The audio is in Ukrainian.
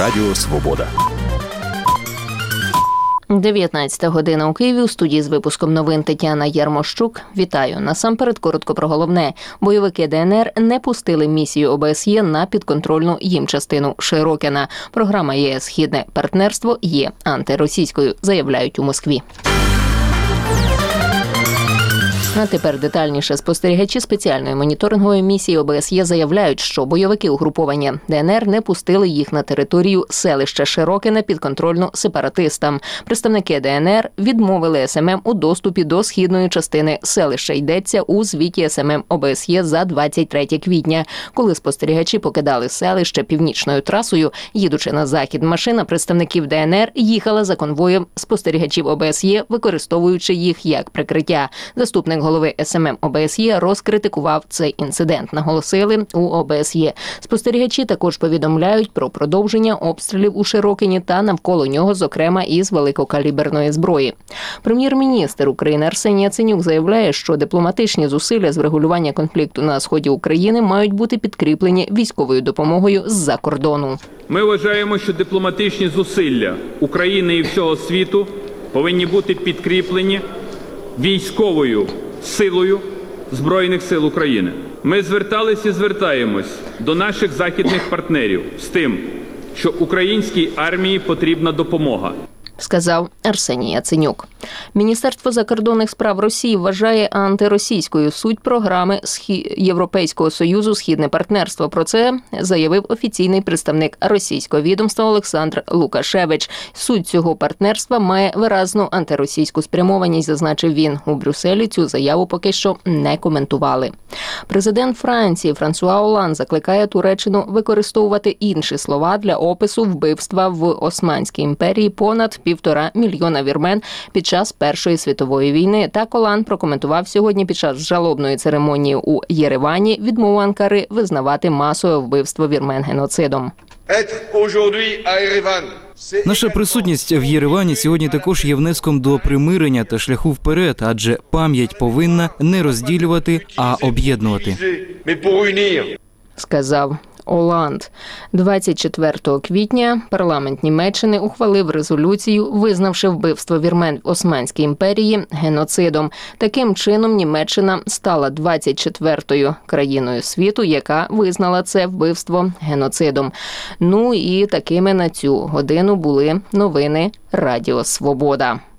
Радіо Свобода. 19 година у Києві. У студії з випуском новин Тетяна Ярмощук. Вітаю. Насамперед коротко про головне. Бойовики ДНР не пустили місію ОБСЄ на підконтрольну їм частину Широкіна. Програма ЄС «Східне партнерство» є антиросійською, заявляють у Москві. А тепер детальніше. Спостерігачі спеціальної моніторингової місії ОБСЄ заявляють, що бойовики угруповання ДНР не пустили їх на територію селища Широкіне підконтрольну сепаратистам. Представники ДНР відмовили СММ у доступі до східної частини селища. Йдеться у звіті СММ ОБСЄ за 23 квітня. Коли спостерігачі покидали селище північною трасою, їдучи на захід, машина представників ДНР їхала за конвоєм спостерігачів ОБСЄ, використовуючи їх як прикриття. Заступник голови СММ ОБСЄ розкритикував цей інцидент, наголосили у ОБСЄ. Спостерігачі також повідомляють про продовження обстрілів у Широкіні та навколо нього, зокрема із великокаліберної зброї. Прем'єр-міністр України Арсеній Яценюк заявляє, що дипломатичні зусилля з врегулювання конфлікту на сході України мають бути підкріплені військовою допомогою з-за кордону. Ми вважаємо, що дипломатичні зусилля України і всього світу повинні бути підкріплені військовою силою Збройних сил України. Ми звертались і звертаємось до наших західних партнерів з тим, що українській армії потрібна допомога, сказав Арсеній Яценюк. Міністерство закордонних справ Росії вважає антиросійською суть програми Європейського Союзу «Східне партнерство». Про це заявив офіційний представник російського відомства Олександр Лукашевич. Суть цього партнерства має виразну антиросійську спрямованість, зазначив він. У Брюсселі цю заяву поки що не коментували. Президент Франції Франсуа Олланд закликає Туреччину використовувати інші слова для опису вбивства в Османській імперії понад 1,5 мільйона вірмен під час Першої світової війни. Так Олланд прокоментував сьогодні під час жалобної церемонії у Єревані відмову Анкари визнавати масове вбивство вірмен геноцидом. Наша присутність в Єревані сьогодні також є внеском до примирення та шляху вперед, адже пам'ять повинна не розділювати, а об'єднувати, сказав Олланд. 24 квітня парламент Німеччини ухвалив резолюцію, визнавши вбивство вірмен в Османській імперії геноцидом. Таким чином, Німеччина стала 24-ю країною світу, яка визнала це вбивство геноцидом. Ну і такими на цю годину були новини Радіо Свобода.